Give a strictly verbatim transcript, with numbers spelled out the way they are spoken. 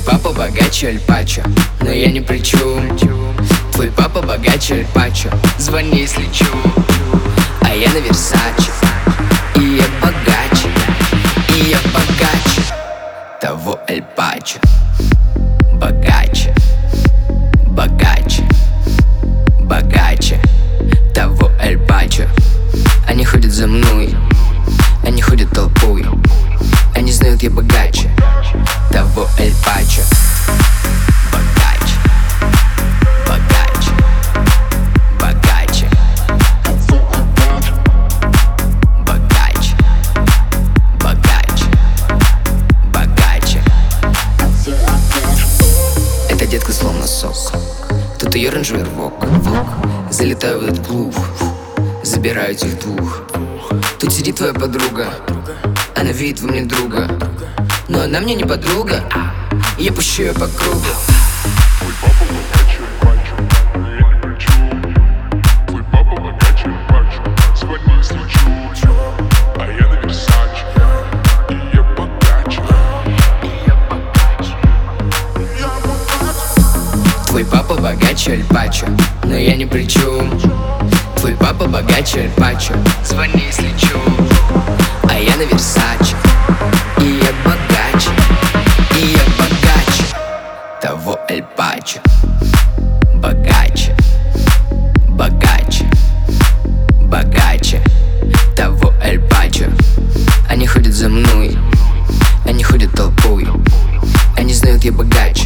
папа богаче Аль Пачо, но я ни при чем. Твой папа богаче Аль Пачо, звони, если чё. А я на Версаче, и я богаче, и я богаче того Аль Пачо. Богаче, богаче, богаче того Аль Пачо. Они ходят за мной, они ходят толпой, они знают, я богаче того Аль Пачо. Богаче, богаче, богаче, богаче, богаче, богаче. Эта детка словно сок, тут ее рейндж-ровер вок. Залетаю в этот клуб, забираю этих двух. Тут сидит твоя подруга, она видит во мне друга, но она мне не подруга, я пущу ее по кругу. Твой папа богаче Аль Пачо, но я ни при чем. Твой папа богаче Аль Пачо, звони, если чё. А я на Версаче, и я богаче, и я богаче, я богаче. Твой папа богаче Аль Пачо, но я ни при чем. Твой папа богаче Аль Пачо, звони, если чё. А я на Версаче, и я богаче, и я богаче того Аль Пачо. Богаче, богаче, богаче того Аль Пачо. Они ходят за мной, они ходят толпой, они знают, я богаче